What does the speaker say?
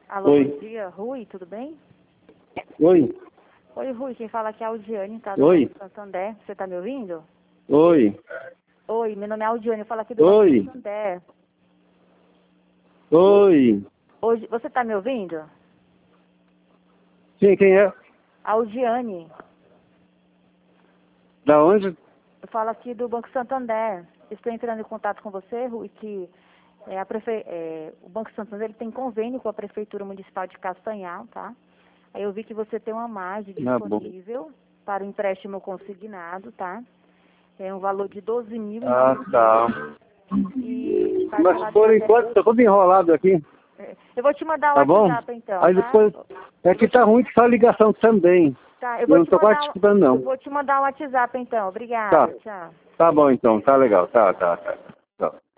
Alô, Oi. bom dia. Rui, tudo bem? Oi. Oi, Rui, quem fala aqui é a Aldiane, tá? Do Oi. Banco Santander. Você tá me ouvindo? Oi. Oi, meu nome é Aldiane, eu falo aqui do Oi. Banco Santander. Oi. Hoje, você tá me ouvindo? Sim, quem é? Aldiane, Da onde? eu falo aqui do Banco Santander. Estou entrando em contato com você, Rui, que o Banco Santander ele tem convênio com a Prefeitura Municipal de Castanhal, tá? Aí eu vi que você tem uma margem Ah, bom. disponível para o empréstimo consignado, tá? É um valor de 12.000 Ah, tá. e Mas por enquanto tá tudo enrolado aqui, eu vou te mandar o tá bom? WhatsApp então, Aí tá? depois, é que tá ruim que só a ligação também. Tá, Eu não tô quase escutando eu não. vou te mandar o WhatsApp então. Tá. Obrigada, tchau. Tá bom então, tá legal. Tá.